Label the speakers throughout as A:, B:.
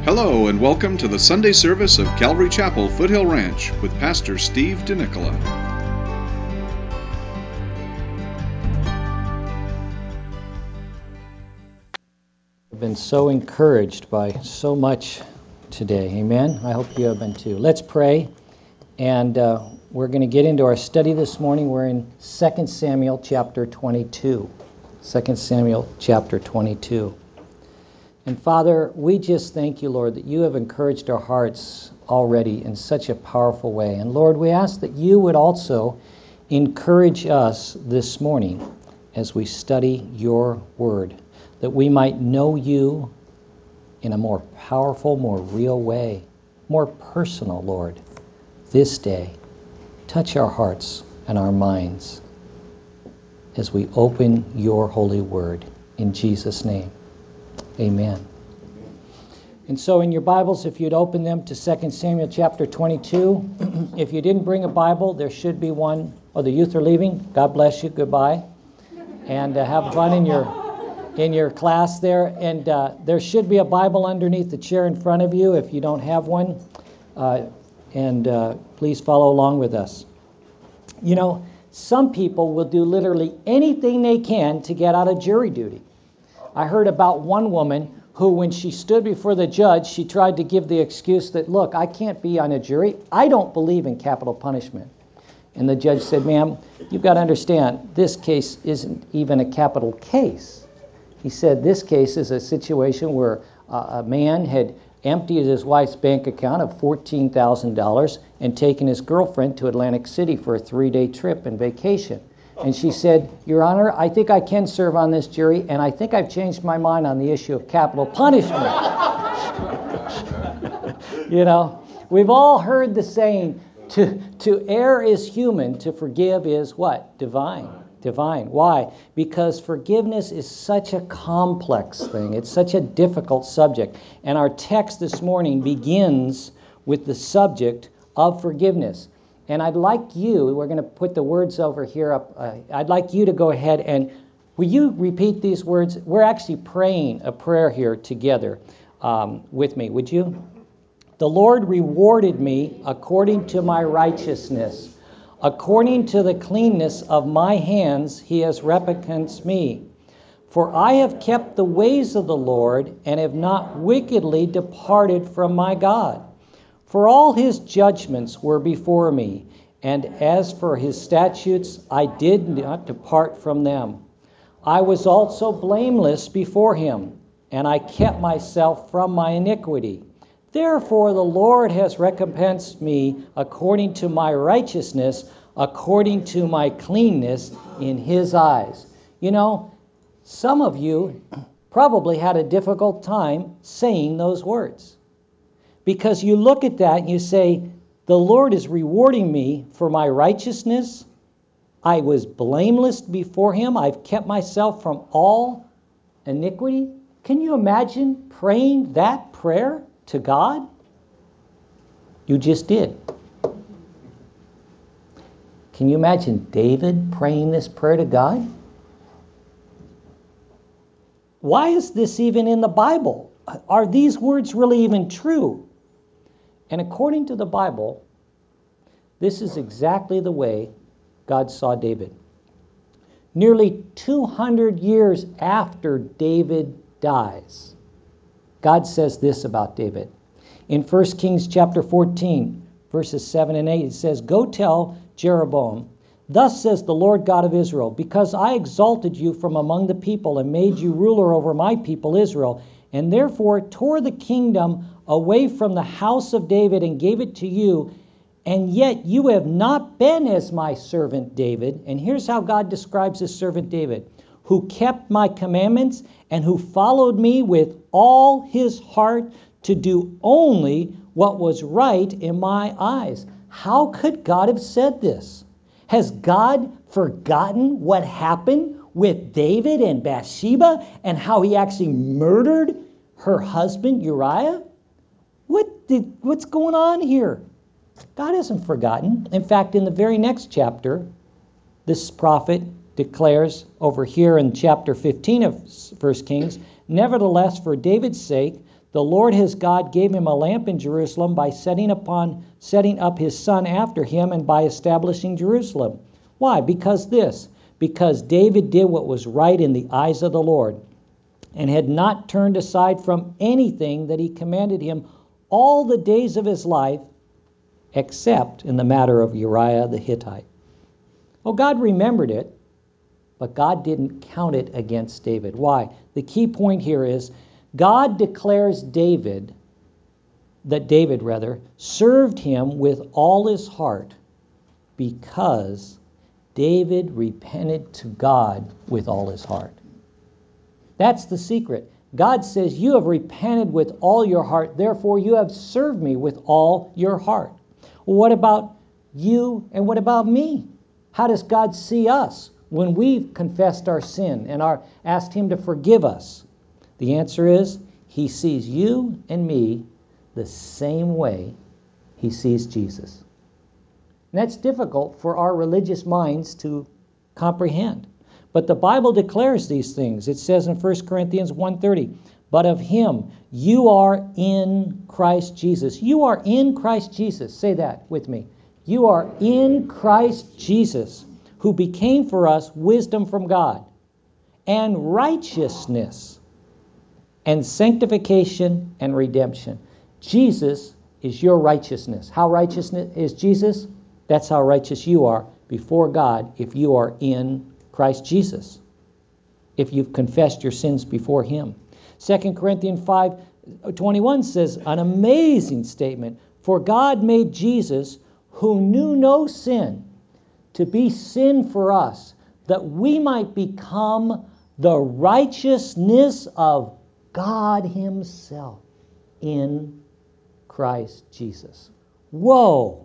A: Hello and welcome to the Sunday service of Calvary Chapel, Foothill Ranch with Pastor Steve DeNicola.
B: I've been so encouraged by so much today. Amen. I hope you have been too. Let's pray. And we're going to get into our study this morning. We're in 2 Samuel chapter 22. 2 Samuel chapter 22. And Father, we just thank you, Lord, that you have encouraged our hearts already in such a powerful way. And Lord, we ask that you would also encourage us this morning as we study your word, that we might know you in a more powerful, more real way, more personal, Lord, this day. Touch our hearts and our minds as we open your holy word. In Jesus' name. Amen. And so in your Bibles, if you'd open them to 2 Samuel chapter 22. If you didn't bring a Bible, there should be one. Oh, the youth are leaving. God bless you. Goodbye. And have fun in your class there. And there should be a Bible underneath the chair in front of you if you don't have one. Please follow along with us. You know, some people will do literally anything they can to get out of jury duty. I heard about one woman who, when she stood before the judge, she tried to give the excuse that, look, I can't be on a jury. I don't believe in capital punishment. And the judge said, ma'am, you've got to understand, this case isn't even a capital case. He said this case is a situation where a man had emptied his wife's bank account of $14,000 and taken his girlfriend to Atlantic City for a 3-day trip and vacation. And she said, Your Honor, I think I can serve on this jury, and I think I've changed my mind on the issue of capital punishment. You know, we've all heard the saying, to err is human, to forgive is what? Divine. Divine. Why? Because forgiveness is such a complex thing. It's such a difficult subject. And our text this morning begins with the subject of forgiveness. And I'd like you, we're going to put the words over here up. I'd like you to go ahead and, will you repeat these words? We're actually praying a prayer here together with me. Would you? The Lord rewarded me according to my righteousness. According to the cleanness of my hands, he has recompensed me. For I have kept the ways of the Lord and have not wickedly departed from my God. For all his judgments were before me, and as for his statutes, I did not depart from them. I was also blameless before him, and I kept myself from my iniquity. Therefore the Lord has recompensed me according to my righteousness, according to my cleanness in his eyes. You know, some of you probably had a difficult time saying those words. Because you look at that and you say, the Lord is rewarding me for my righteousness. I was blameless before him. I've kept myself from all iniquity. Can you imagine praying that prayer to God? You just did. Can you imagine David praying this prayer to God? Why is this even in the Bible? Are these words really even true? And according to the Bible, this is exactly the way God saw David. Nearly 200 years after David dies, God says this about David. In 1 Kings chapter 14, verses 7 and 8, it says, Go tell Jeroboam, thus says the Lord God of Israel, because I exalted you from among the people and made you ruler over my people Israel, and therefore tore the kingdom away from the house of David and gave it to you, and yet you have not been as my servant David. And here's how God describes his servant David, who kept my commandments and who followed me with all his heart to do only what was right in my eyes. How could God have said this? Has God forgotten what happened with David and Bathsheba and how he actually murdered her husband Uriah? What's going on here? God hasn't forgotten. In fact, in the very next chapter, this prophet declares over here in chapter 15 of 1 Kings, Nevertheless, for David's sake, The Lord his God gave him a lamp in Jerusalem by setting up his son after him and by establishing Jerusalem. Why? Because David did what was right in the eyes of the Lord and had not turned aside from anything that he commanded him all the days of his life, except in the matter of Uriah the Hittite. Well, God remembered it, but God didn't count it against David. Why? The key point here is God declares David served him with all his heart because David repented to God with all his heart. That's the secret. God says, you have repented with all your heart, therefore you have served me with all your heart. Well, what about you and what about me? How does God see us when we've confessed our sin and asked him to forgive us? The answer is, he sees you and me the same way he sees Jesus. And that's difficult for our religious minds to comprehend. But the Bible declares these things. It says in 1 Corinthians 1:30, but of him you are in Christ Jesus. You are in Christ Jesus. Say that with me. You are in Christ Jesus, who became for us wisdom from God, and righteousness, and sanctification, and redemption. Jesus is your righteousness. How righteous is Jesus? That's how righteous you are before God if you are in Christ Jesus, if you've confessed your sins before him. 2 Corinthians 5:21 says an amazing statement. For God made Jesus, who knew no sin, to be sin for us, that we might become the righteousness of God himself in Christ Jesus. Whoa!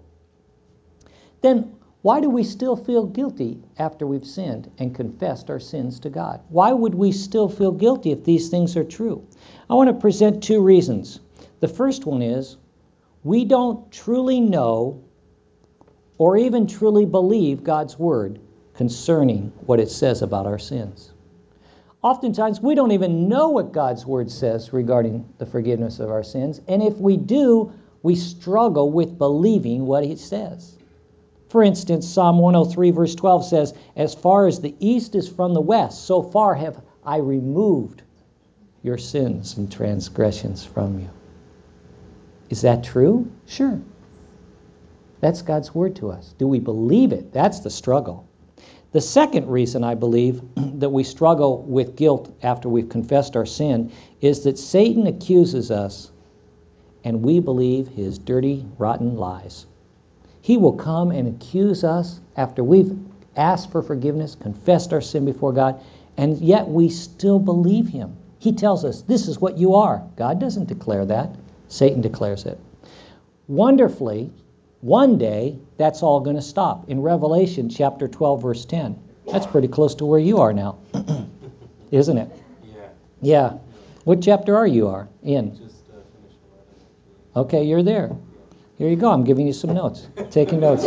B: Then why do we still feel guilty after we've sinned and confessed our sins to God? Why would we still feel guilty if these things are true? I want to present two reasons. The first one is we don't truly know or even truly believe God's word concerning what it says about our sins. Oftentimes, we don't even know what God's word says regarding the forgiveness of our sins, and if we do, we struggle with believing what it says. For instance, Psalm 103 verse 12 says, as far as the east is from the west, so far have I removed your sins and transgressions from you. Is that true? Sure. That's God's word to us. Do we believe it? That's the struggle. The second reason I believe that we struggle with guilt after we've confessed our sin is that Satan accuses us and we believe his dirty, rotten lies. He will come and accuse us after we've asked for forgiveness, confessed our sin before God, and yet we still believe him. He tells us, this is what you are. God doesn't declare that. Satan declares it. Wonderfully, one day, that's all going to stop. In Revelation chapter 12, verse 10. That's pretty close to where you are now. Isn't it? Yeah. What chapter are you in?
C: Just finished 11.
B: Okay, you're there. Here you go. I'm giving you some notes. Taking notes.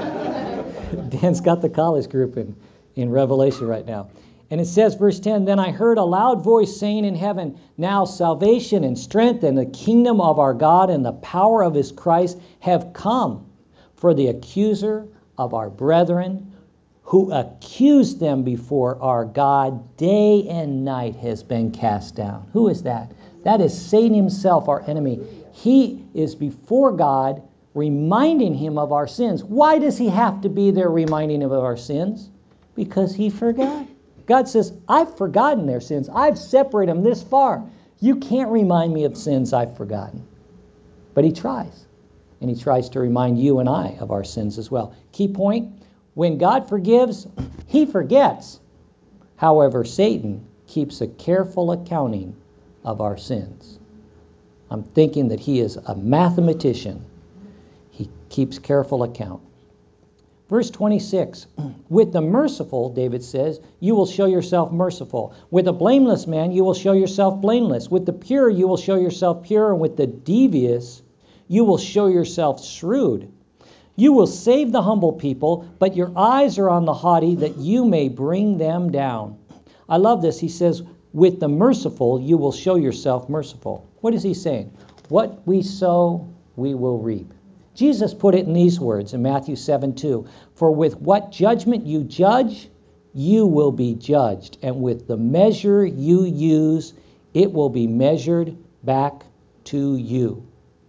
B: Dan's got the college group in Revelation right now. And it says, verse 10, then I heard a loud voice saying in heaven, now salvation and strength and the kingdom of our God and the power of his Christ have come. For the accuser of our brethren, who accused them before our God day and night, has been cast down. Who is that? That is Satan himself, our enemy. He is before God, reminding him of our sins. Why does he have to be there reminding him of our sins? Because he forgot. God says, I've forgotten their sins. I've separated them this far. You can't remind me of sins I've forgotten. But he tries. And he tries to remind you and I of our sins as well. Key point, when God forgives, he forgets. However, Satan keeps a careful accounting of our sins. I'm thinking that he is a mathematician. He keeps careful account. Verse 26, with the merciful, David says, you will show yourself merciful. With a blameless man, you will show yourself blameless. With the pure, you will show yourself pure. And with the devious, you will show yourself shrewd. You will save the humble people, but your eyes are on the haughty, that you may bring them down. I love this. He says, with the merciful, you will show yourself merciful. What is he saying? What we sow, we will reap. Jesus put it in these words in Matthew 7:2. For with what judgment you judge, you will be judged. And with the measure you use, it will be measured back to you.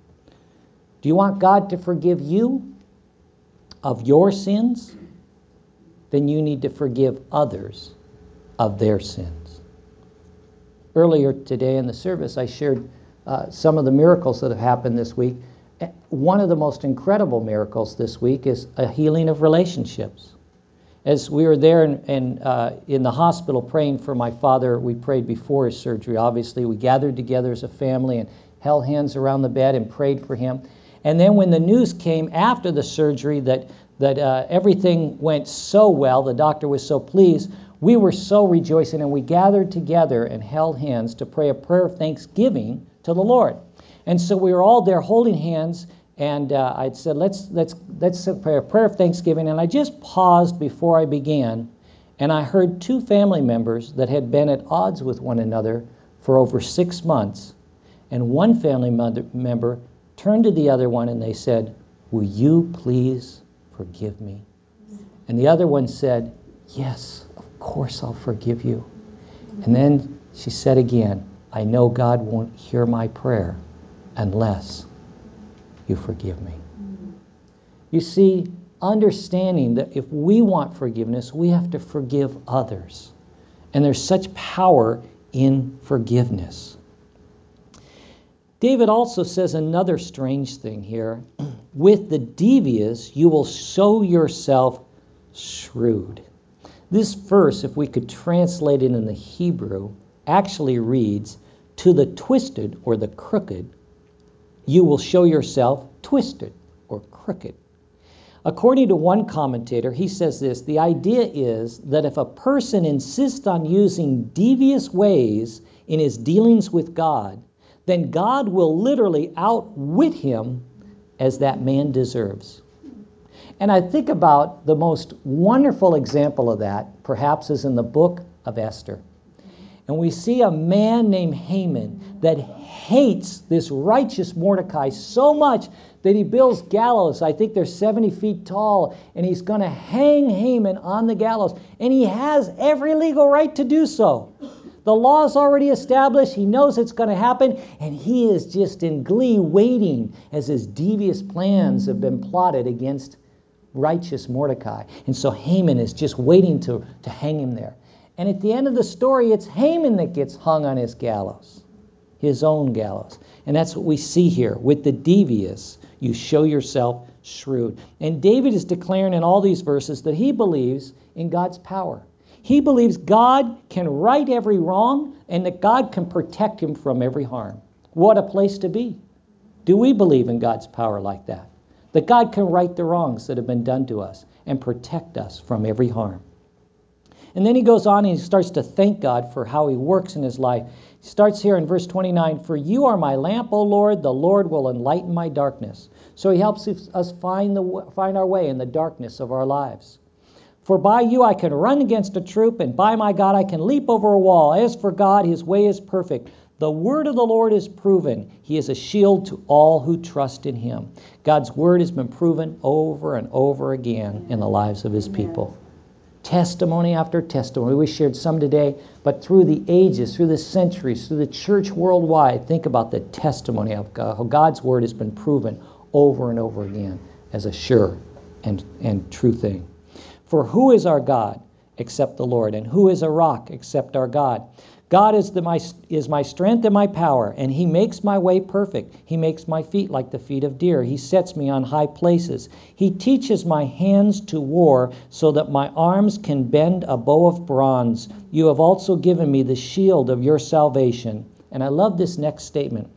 B: Do you want God to forgive you of your sins? Then you need to forgive others of their sins. Earlier today in the service, I shared some of the miracles that have happened this week. One of the most incredible miracles this week is a healing of relationships. As we were there in the hospital praying for my father, we prayed before his surgery, obviously. We gathered together as a family and held hands around the bed and prayed for him. And then when the news came after the surgery that everything went so well, the doctor was so pleased, we were so rejoicing, and we gathered together and held hands to pray a prayer of thanksgiving to the Lord. And so we were all there holding hands, and I'd said, let's pray a prayer of thanksgiving. And I just paused before I began, and I heard two family members that had been at odds with one another for over 6 months. And one family member turned to the other one and they said, "Will you please forgive me?" And the other one said, "Yes, of course I'll forgive you." And then she said again, "I know God won't hear my prayer unless you forgive me." You see, understanding that if we want forgiveness, we have to forgive others. And there's such power in forgiveness. David also says another strange thing here. With the devious, you will show yourself shrewd. This verse, if we could translate it in the Hebrew, actually reads, to the twisted or the crooked, you will show yourself twisted or crooked. According to one commentator, he says this: the idea is that if a person insists on using devious ways in his dealings with God, then God will literally outwit him as that man deserves. And I think about the most wonderful example of that, perhaps, is in the book of Esther. And we see a man named Haman that hates this righteous Mordecai so much that he builds gallows. I think they're 70 feet tall, and he's going to hang Haman on the gallows. And he has every legal right to do so. The law is already established. He knows it's going to happen, and he is just in glee waiting as his devious plans have been plotted against righteous Mordecai. And so Haman is just waiting to hang him there. And at the end of the story, it's Haman that gets hung on his gallows, his own gallows. And that's what we see here. With the devious, you show yourself shrewd. And David is declaring in all these verses that he believes in God's power. He believes God can right every wrong and that God can protect him from every harm. What a place to be. Do we believe in God's power like that? That God can right the wrongs that have been done to us and protect us from every harm. And then he goes on and he starts to thank God for how he works in his life. He starts here in verse 29, "For you are my lamp, O Lord, the Lord will enlighten my darkness." So he helps us find our way in the darkness of our lives. "For by you I can run against a troop, and by my God I can leap over a wall. As for God, his way is perfect. The word of the Lord is proven. He is a shield to all who trust in him." God's word has been proven over and over again in the lives of his people. Testimony after testimony. We shared some today, but through the ages, through the centuries, through the church worldwide, think about the testimony of God, how God's word has been proven over and over again as a sure and true thing. "For who is our God except the Lord? And who is a rock except our God? God is my strength and my power, and he makes my way perfect. He makes my feet like the feet of deer. He sets me on high places. He teaches my hands to war so that my arms can bend a bow of bronze. You have also given me the shield of your salvation." And I love this next statement.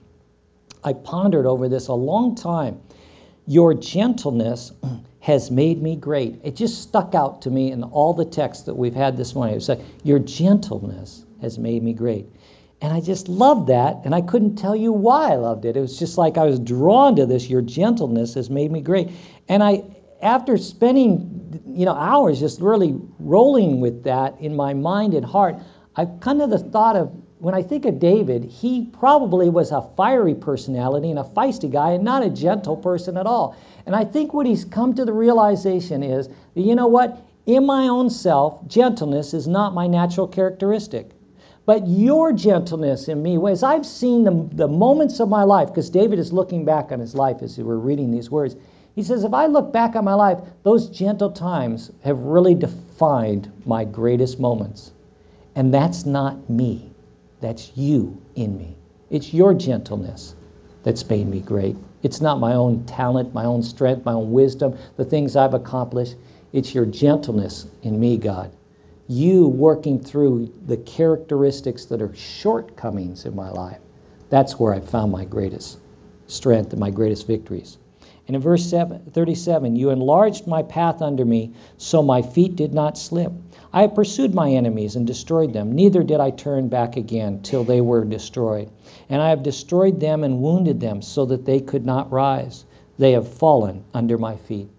B: I pondered over this a long time. "Your gentleness has made me great." It just stuck out to me in all the texts that we've had this morning. It was like, your gentleness has made me great. And I just loved that, and I couldn't tell you why I loved it. It was just like I was drawn to this, your gentleness has made me great. And after spending hours just really rolling with that in my mind and heart, I kind of the thought of when I think of David, he probably was a fiery personality and a feisty guy and not a gentle person at all. And I think what he's come to the realization is, that, you know what? In my own self, gentleness is not my natural characteristic. But your gentleness in me, as I've seen the moments of my life, because David is looking back on his life as we're reading these words, he says, if I look back on my life, those gentle times have really defined my greatest moments. And that's not me. That's you in me. It's your gentleness that's made me great. It's not my own talent, my own strength, my own wisdom, the things I've accomplished. It's your gentleness in me, God. You working through the characteristics that are shortcomings in my life. That's where I found my greatest strength and my greatest victories. And in verse 37, you enlarged my path under me, so my feet did not slip. I have pursued my enemies and destroyed them. Neither did I turn back again till they were destroyed. And I have destroyed them and wounded them so that they could not rise. They have fallen under my feet.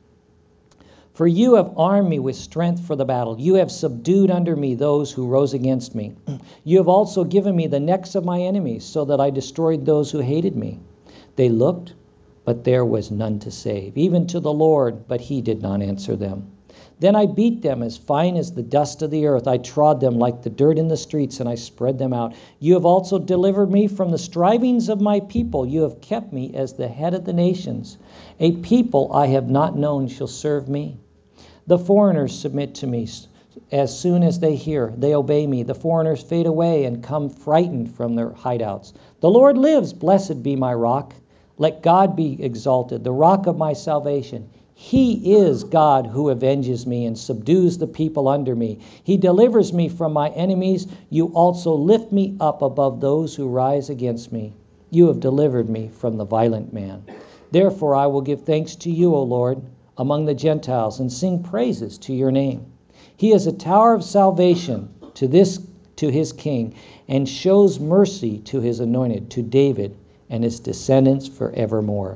B: For you have armed me with strength for the battle. You have subdued under me those who rose against me. You have also given me the necks of my enemies, so that I destroyed those who hated me. They looked, but there was none to save, even to the Lord, but he did not answer them. Then I beat them as fine as the dust of the earth. I trod them like the dirt in the streets, and I spread them out. You have also delivered me from the strivings of my people. You have kept me as the head of the nations. A people I have not known shall serve me. The foreigners submit to me. As soon as they hear, they obey me. The foreigners fade away and come frightened from their hideouts. The Lord lives. Blessed be my rock. Let God be exalted, the rock of my salvation. He is God who avenges me and subdues the people under me. He delivers me from my enemies. You also lift me up above those who rise against me. You have delivered me from the violent man. Therefore I will give thanks to you, O Lord, among the Gentiles, and sing praises to your name. He is a tower of salvation to his king, and shows mercy to his anointed, to David and his descendants forevermore.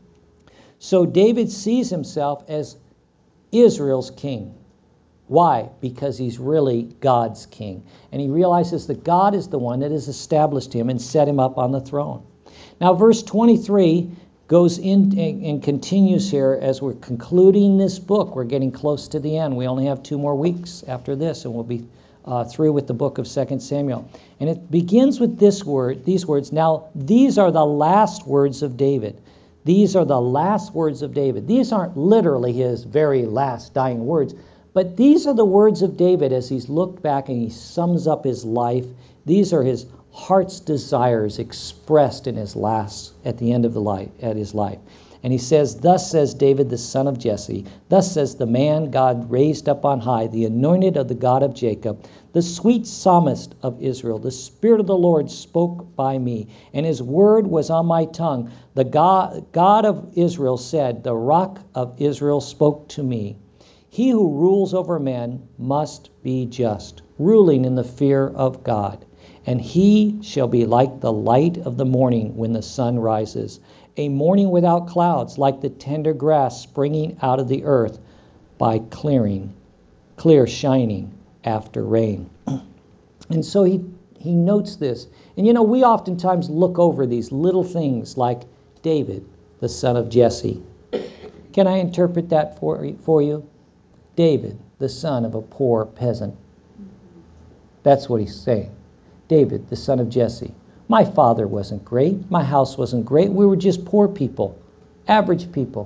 B: So David sees himself as Israel's king. Why? Because he's really God's king. And he realizes that God is the one that has established him and set him up on the throne. Now verse 23 goes in and continues here as we're concluding this book. We're getting close to the end. We only have 2 more weeks after this, and we'll be through with the book of 2 Samuel. And it begins with these words. Now, these are the last words of David. These are the last words of David. These aren't literally his very last dying words, but these are the words of David as he's looked back and he sums up his life. These are his heart's desires expressed in his at the end of his life. And he says, thus says David, the son of Jesse, thus says the man God raised up on high, the anointed of the God of Jacob, the sweet psalmist of Israel. The Spirit of the Lord spoke by me, and his word was on my tongue. The God of Israel said, the rock of Israel spoke to me. He who rules over men must be just, ruling in the fear of God. And he shall be like the light of the morning when the sun rises, a morning without clouds, like the tender grass springing out of the earth by clear shining after rain. And so he notes this. And you know, we oftentimes look over these little things like David, the son of Jesse. Can I interpret that for you? David, the son of a poor peasant. That's what he's saying. David, the son of Jesse. My father wasn't great. My house wasn't great. We were just poor people, average people.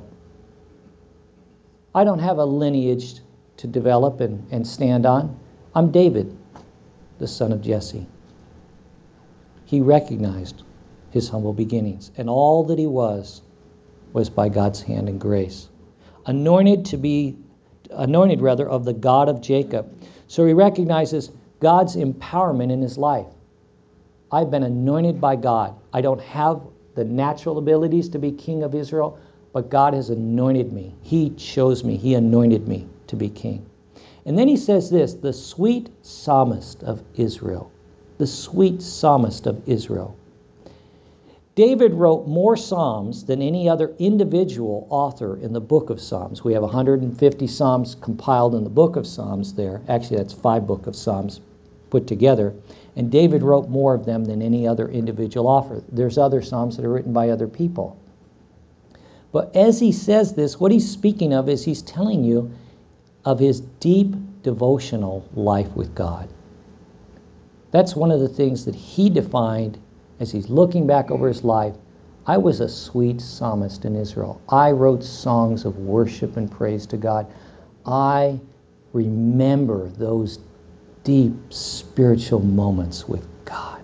B: I don't have a lineage to develop and stand on. I'm David, the son of Jesse. He recognized his humble beginnings, and all that he was by God's hand and grace. Anointed of the God of Jacob. So he recognizes God's empowerment in his life. I've been anointed by God. I don't have the natural abilities to be king of Israel, but God has anointed me. He chose me. He anointed me to be king. And then he says this, the sweet psalmist of Israel. The sweet psalmist of Israel. David wrote more psalms than any other individual author in the book of Psalms. We have 150 psalms compiled in the book of Psalms there. Actually, that's 5 books of Psalms put together. And David wrote more of them than any other individual author. There's other Psalms that are written by other people. But as he says this, what he's speaking of is he's telling you of his deep devotional life with God. That's one of the things that he defined as he's looking back over his life. I was a sweet psalmist in Israel. I wrote songs of worship and praise to God. I remember those deep spiritual moments with God.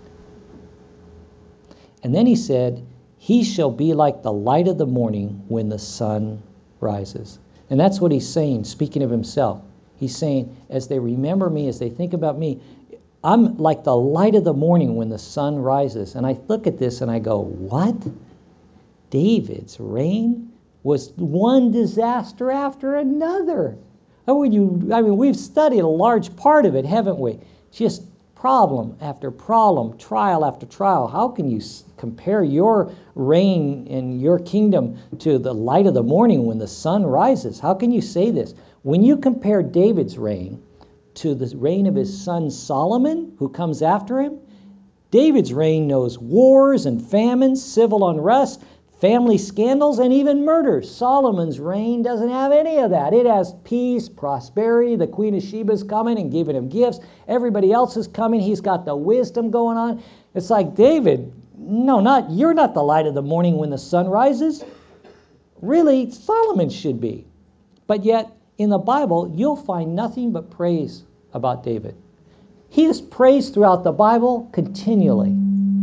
B: And then he said, he shall be like the light of the morning when the sun rises. And that's what he's saying, speaking of himself. He's saying, as they remember me, as they think about me, I'm like the light of the morning when the sun rises. And I look at this and I go, what? David's reign was one disaster after another. We've studied a large part of it, haven't we? Just problem after problem, trial after trial. How can you compare your reign in your kingdom to the light of the morning when the sun rises? How can you say this? When you compare David's reign to the reign of his son Solomon, who comes after him, David's reign knows wars and famines, civil unrest, family scandals, and even murders. Solomon's reign doesn't have any of that. It has peace, prosperity. The Queen of Sheba's coming and giving him gifts. Everybody else is coming. He's got the wisdom going on. It's like, David, you're not the light of the morning when the sun rises. Really, Solomon should be. But yet, in the Bible, you'll find nothing but praise about David. He is praised throughout the Bible continually.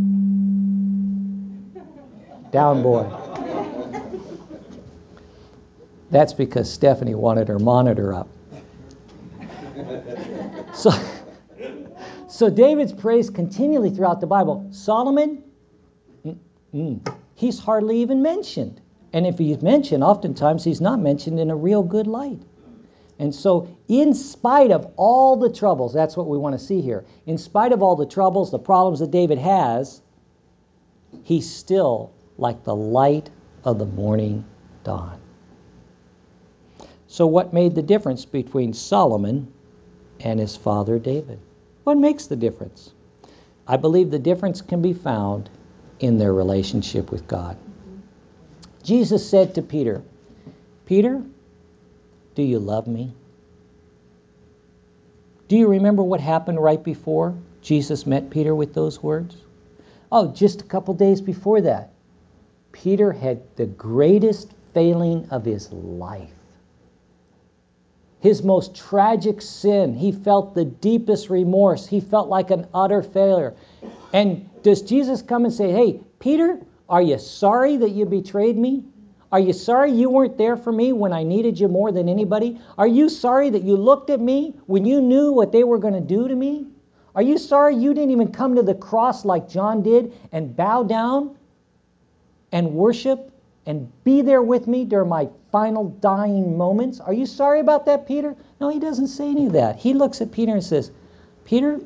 B: Down boy. That's because Stephanie wanted her monitor up. So David's praised continually throughout the Bible. Solomon, he's hardly even mentioned. And if he's mentioned, oftentimes he's not mentioned in a real good light. And so in spite of all the troubles, that's what we want to see here. In spite of all the troubles, the problems that David has, he's still like the light of the morning dawn. So what made the difference between Solomon and his father David? What makes the difference? I believe the difference can be found in their relationship with God. Jesus said to Peter, Peter, do you love me? Do you remember what happened right before Jesus met Peter with those words? Oh, just a couple days before that, Peter had the greatest failing of his life. His most tragic sin. He felt the deepest remorse. He felt like an utter failure. And does Jesus come and say, hey, Peter, are you sorry that you betrayed me? Are you sorry you weren't there for me when I needed you more than anybody? Are you sorry that you looked at me when you knew what they were going to do to me? Are you sorry you didn't even come to the cross like John did and bow down and worship and be there with me during my final dying moments? Are you sorry about that, Peter? No, he doesn't say any of that. He looks at Peter and says, Peter,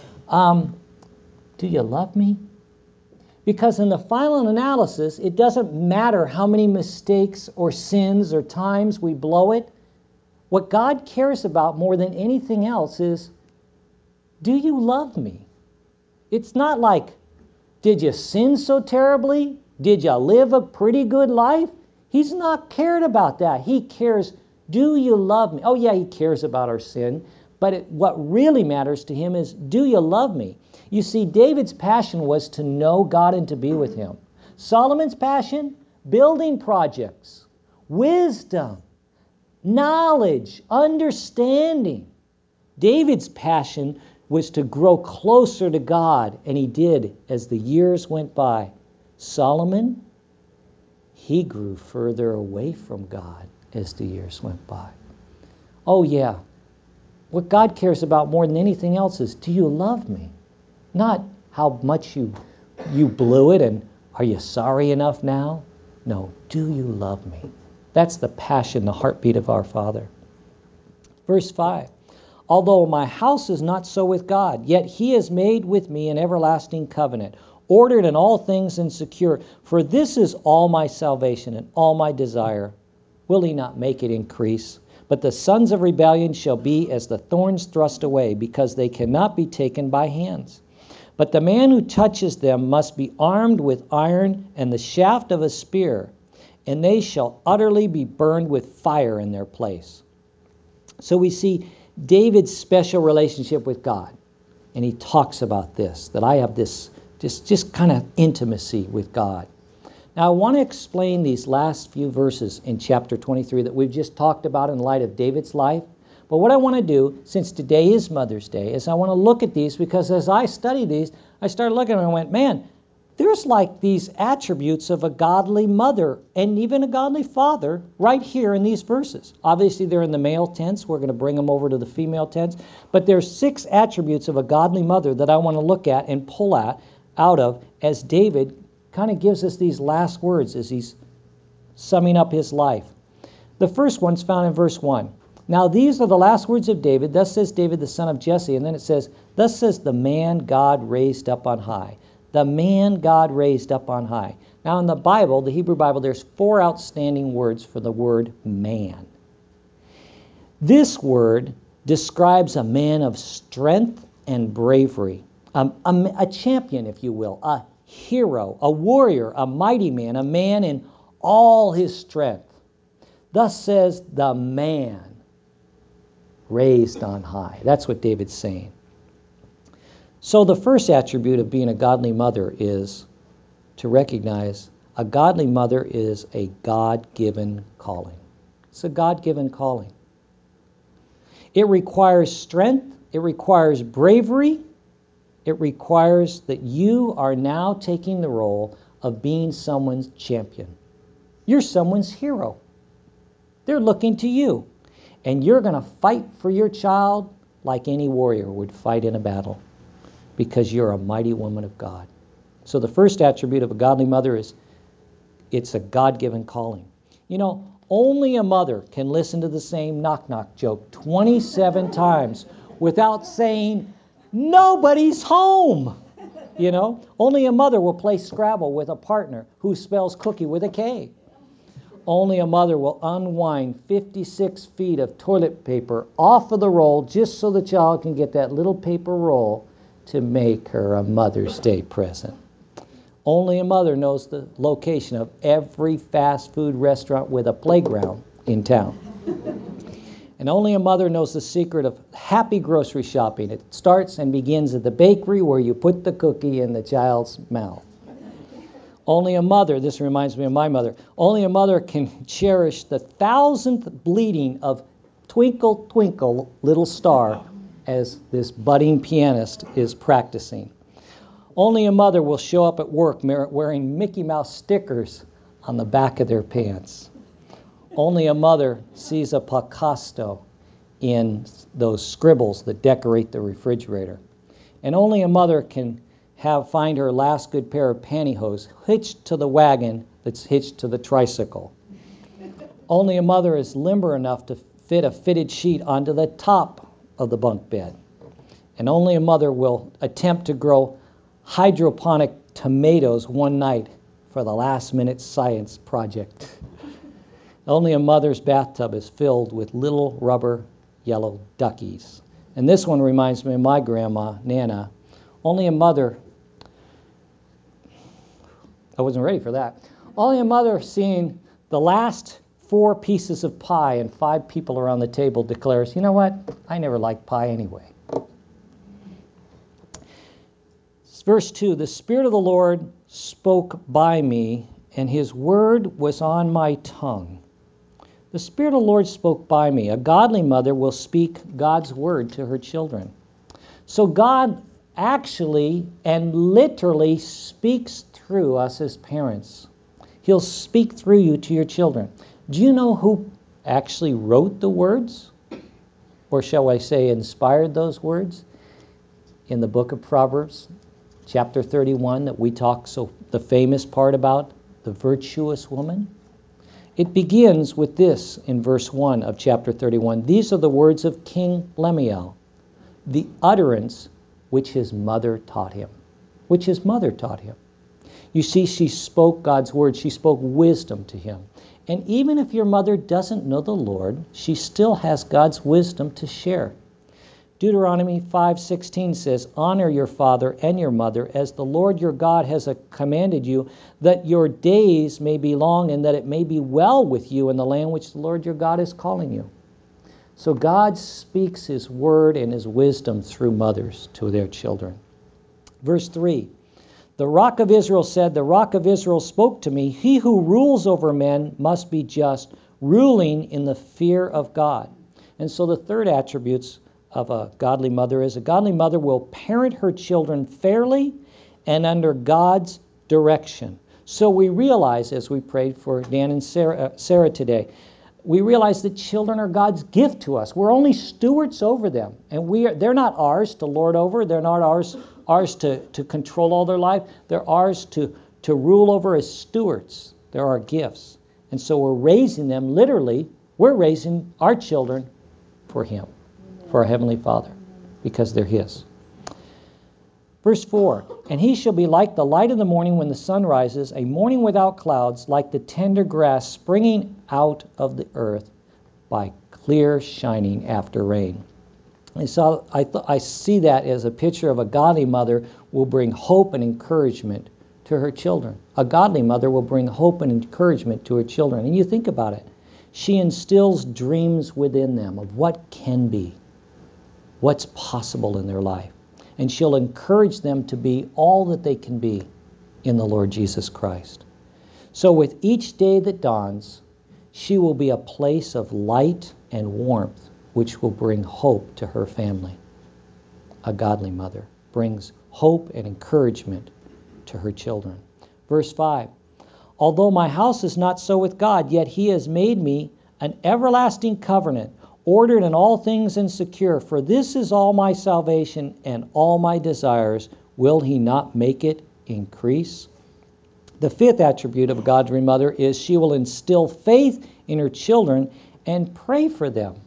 B: do you love me? Because in the final analysis, it doesn't matter how many mistakes or sins or times we blow it. What God cares about more than anything else is, do you love me? It's not like, did you sin so terribly? Did you live a pretty good life? He's not cared about that. He cares, do you love me? Oh yeah, he cares about our sin. But what really matters to him is, do you love me? You see, David's passion was to know God and to be with him. Solomon's passion, building projects, wisdom, knowledge, understanding. David's passion was to grow closer to God, and he did as the years went by. Solomon, he grew further away from God as the years went by. Oh yeah, what God cares about more than anything else is, do you love me? Not how much you blew it and are you sorry enough now? No, do you love me? That's the passion, the heartbeat of our Father. Verse 5, although my house is not so with God, yet he has made with me an everlasting covenant, ordered in all things and secure. For this is all my salvation and all my desire. Will he not make it increase? But the sons of rebellion shall be as the thorns thrust away, because they cannot be taken by hands. But the man who touches them must be armed with iron and the shaft of a spear, and they shall utterly be burned with fire in their place. So we see David's special relationship with God. And he talks about this, that I have this just kind of intimacy with God. Now I want to explain these last few verses in chapter 23 that we've just talked about in light of David's life. But what I want to do, since today is Mother's Day, is I want to look at these, because as I study these, I started looking and I went, man, there's like these attributes of a godly mother and even a godly father right here in these verses. Obviously, they're in the male tense. We're going to bring them over to the female tense. But there's 6 attributes of a godly mother that I want to look at and pull out of as David kind of gives us these last words as he's summing up his life. The first one's found in verse 1. Now these are the last words of David. Thus says David, the son of Jesse. And then it says, thus says the man God raised up on high. The man God raised up on high. Now in the Bible, the Hebrew Bible, there's 4 outstanding words for the word man. This word describes a man of strength and bravery, a champion, if you will, a hero, a warrior, a mighty man, a man in all his strength. Thus says the man raised on high. That's what David's saying. So the first attribute of being a godly mother is to recognize a godly mother is a God-given calling. It's a God-given calling. It requires strength. It requires bravery. It requires that you are now taking the role of being someone's champion. You're someone's hero. They're looking to you. And you're going to fight for your child like any warrior would fight in a battle, because you're a mighty woman of God. So the first attribute of a godly mother is it's a God-given calling. You know, only a mother can listen to the same knock-knock joke 27 times without saying, nobody's home. You know, only a mother will play Scrabble with a partner who spells cookie with a K. Only a mother will unwind 56 feet of toilet paper off of the roll just so the child can get that little paper roll to make her a Mother's Day present. Only a mother knows the location of every fast food restaurant with a playground in town. And only a mother knows the secret of happy grocery shopping. It starts and begins at the bakery where you put the cookie in the child's mouth. Only a mother, this reminds me of my mother, only a mother can cherish the 1,000th bleeding of Twinkle, Twinkle, Little Star as this budding pianist is practicing. Only a mother will show up at work wearing Mickey Mouse stickers on the back of their pants. Only a mother sees a Picasso in those scribbles that decorate the refrigerator. And only a mother can find her last good pair of pantyhose hitched to the wagon that's hitched to the tricycle. Only a mother is limber enough to fit a fitted sheet onto the top of the bunk bed. And only a mother will attempt to grow hydroponic tomatoes one night for the last-minute science project. Only a mother's bathtub is filled with little rubber yellow duckies. And this one reminds me of my grandma, Nana. Only a mother, I wasn't ready for that. Only a mother seeing the last 4 pieces of pie and 5 people around the table declares, you know what? I never liked pie anyway. Verse 2, the Spirit of the Lord spoke by me, and his word was on my tongue. The Spirit of the Lord spoke by me. A godly mother will speak God's word to her children. So God actually and literally speaks through us as parents. He'll speak through you to your children. Do you know who actually wrote the words? Or shall I say inspired those words? In the book of Proverbs, chapter 31, that we talk the famous part about the virtuous woman. It begins with this in verse 1 of chapter 31. These are the words of King Lemuel, the utterance which his mother taught him. Which his mother taught him. You see, she spoke God's word. She spoke wisdom to him. And even if your mother doesn't know the Lord, she still has God's wisdom to share. Deuteronomy 5:16 says, "Honor your father and your mother as the Lord your God has commanded you, that your days may be long and that it may be well with you in the land which the Lord your God is calling you." So God speaks his word and his wisdom through mothers to their children. Verse 3, "The Rock of Israel said, the Rock of Israel spoke to me, he who rules over men must be just, ruling in the fear of God." And so the third attributes of a godly mother is a godly mother will parent her children fairly and under God's direction. So we realize, as we prayed for Dan and Sarah today, we realize that children are God's gift to us. We're only stewards over them, and they're not ours to lord over. They're not ours to control all their life. They're ours to rule over as stewards. They're our gifts. And so we're raising them, literally, we're raising our children for him, for our Heavenly Father, because they're his. Verse 4, "And he shall be like the light of the morning when the sun rises, a morning without clouds, like the tender grass springing out of the earth by clear shining after rain." And so I see that as a picture of a godly mother will bring hope and encouragement to her children. A godly mother will bring hope and encouragement to her children. And you think about it. She instills dreams within them of what can be, what's possible in their life. And she'll encourage them to be all that they can be in the Lord Jesus Christ. So with each day that dawns, she will be a place of light and warmth, which will bring hope to her family. A godly mother brings hope and encouragement to her children. Verse 5, "Although my house is not so with God, yet he has made me an everlasting covenant, ordered in all things and secure. For this is all my salvation and all my desires. Will he not make it increase?" The fifth attribute of a godly mother is she will instill faith in her children and pray for them.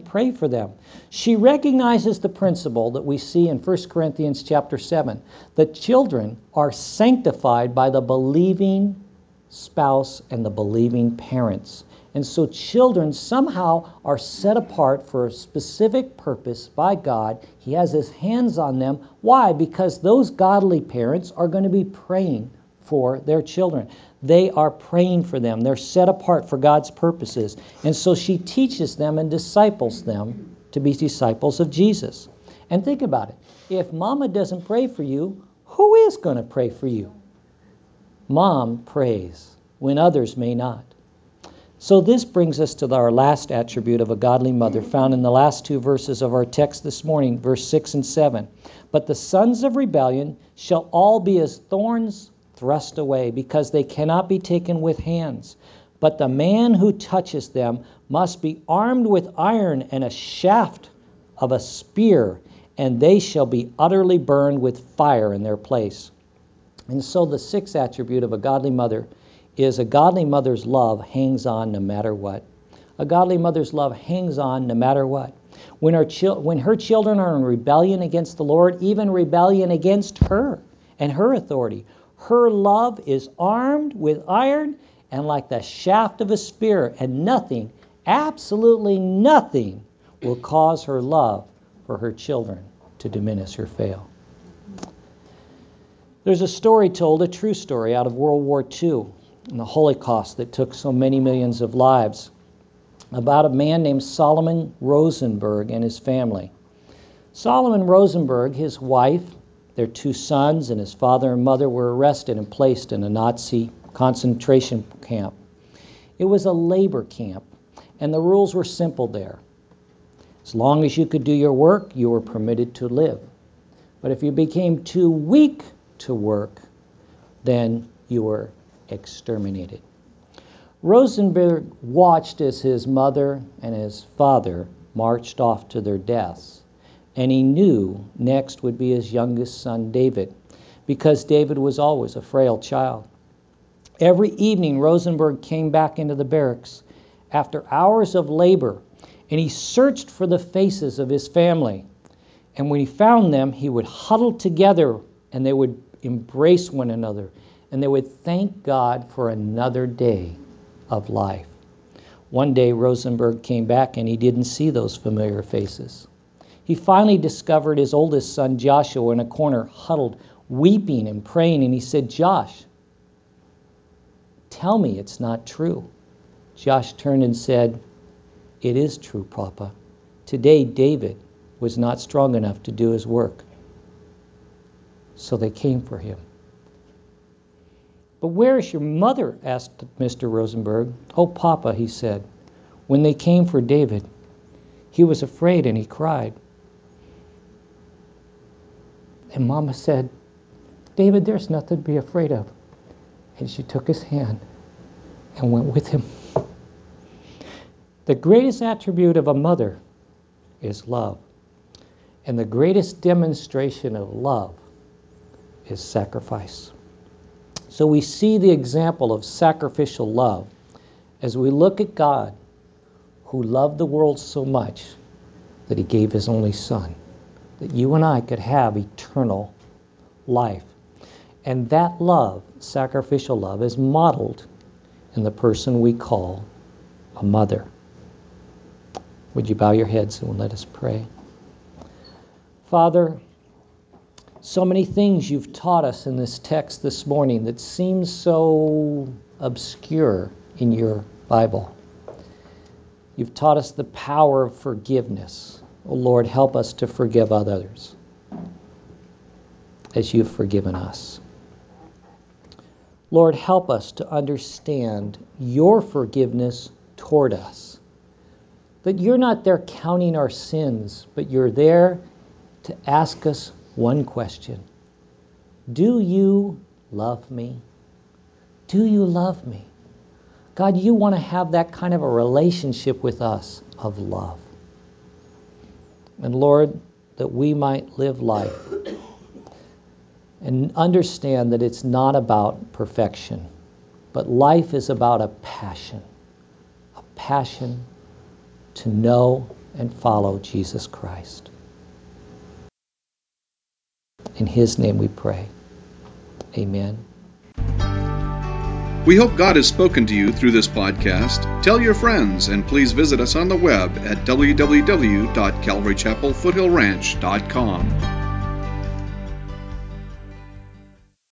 B: She recognizes the principle that we see in 1 Corinthians chapter 7, that children are sanctified by the believing spouse and the believing parents. And so children somehow are set apart for a specific purpose by God. He has his hands on them. Why? Because those godly parents are going to be praying for their children. They are praying for them. They're set apart for God's purposes. And so she teaches them and disciples them to be disciples of Jesus. And think about it. If mama doesn't pray for you, who is going to pray for you? Mom prays when others may not. So this brings us to our last attribute of a godly mother, found in the last two verses of our text this morning, verse 6 and 7. "But the sons of rebellion shall all be as thorns thrust away, because they cannot be taken with hands. But the man who touches them must be armed with iron and a shaft of a spear, and they shall be utterly burned with fire in their place." And so the sixth attribute of a godly mother is a godly mother's love hangs on no matter what. A godly mother's love hangs on no matter what. When her children are in rebellion against the Lord, even rebellion against her and her authority, her love is armed with iron and like the shaft of a spear, and nothing, absolutely nothing, will cause her love for her children to diminish or fail. There's a story told, a true story, out of World War II and the Holocaust that took so many millions of lives, about a man named Solomon Rosenberg and his family. Solomon Rosenberg, his wife, their two sons, and his father and mother were arrested and placed in a Nazi concentration camp. It was a labor camp, and the rules were simple there. As long as you could do your work, you were permitted to live. But if you became too weak to work, then you were exterminated. Rosenberg watched as his mother and his father marched off to their deaths, and he knew next would be his youngest son, David, because David was always a frail child. Every evening, Rosenberg came back into the barracks after hours of labor, and he searched for the faces of his family. And when he found them, he would huddle together, and they would embrace one another, and they would thank God for another day of life. One day, Rosenberg came back, and he didn't see those familiar faces. He finally discovered his oldest son, Joshua, in a corner, huddled, weeping and praying, and he said, "Josh, tell me it's not true." Josh turned and said, "It is true, Papa. Today David was not strong enough to do his work, so they came for him." "But where is your mother?" asked Mr. Rosenberg. "Oh, Papa," he said, "when they came for David, he was afraid and he cried. And Mama said, 'David, there's nothing to be afraid of.' And she took his hand and went with him." The greatest attribute of a mother is love. And the greatest demonstration of love is sacrifice. So we see the example of sacrificial love as we look at God, who loved the world so much that he gave his only Son, that you and I could have eternal life. And that love, sacrificial love, is modeled in the person we call a mother. Would you bow your heads and let us pray? Father, so many things you've taught us in this text this morning that seems so obscure in your Bible. You've taught us the power of forgiveness. Oh Lord, help us to forgive others as you've forgiven us. Lord, help us to understand your forgiveness toward us. That you're not there counting our sins, but you're there to ask us one question. Do you love me? Do you love me? God, you want to have that kind of a relationship with us of love. And Lord, that we might live life and understand that it's not about perfection, but life is about a passion to know and follow Jesus Christ. In his name we pray. Amen.
A: We hope God has spoken to you through this podcast. Tell your friends, and please visit us on the web at www.calvarychapelfoothillranch.com.